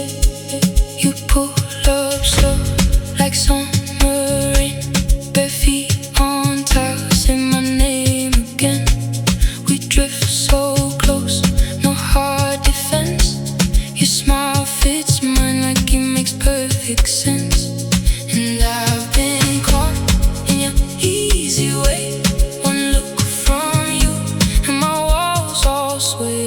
You pull up slow like summer rain, bare feet on tiles, say my name again. We drift so close, no hard defense. Your smile fits mine like it makes perfect sense. And I've been caught in your easy way. One look from you and my walls all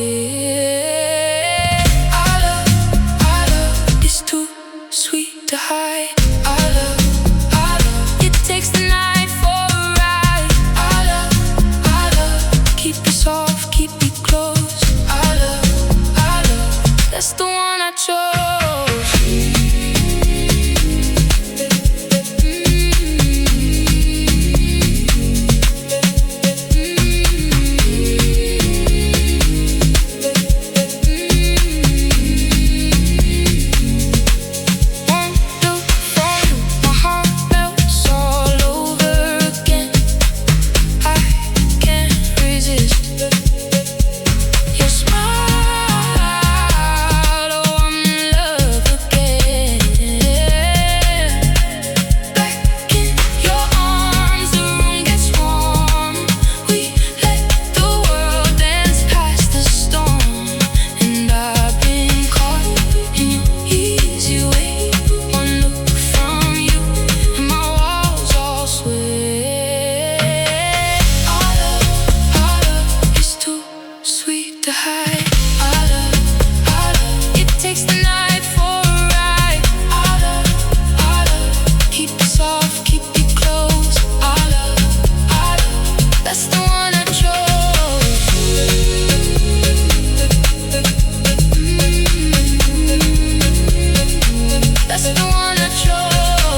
sway. Our love is too sweet to hide. Our love, it takes the night for a ride. Our love, keep it soft, keep it close. Our love, that's the one I chose. To hide. Our love, it takes the night for a ride. Our love, keep it soft, keep it close. Our love, that's the one I chose. That's the one I chose.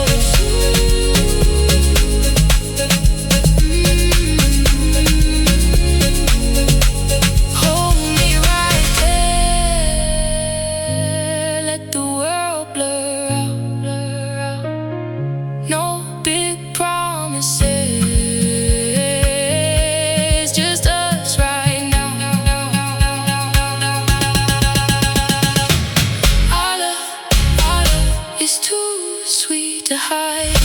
No big promises, just us right now. Our love is too sweet to hide.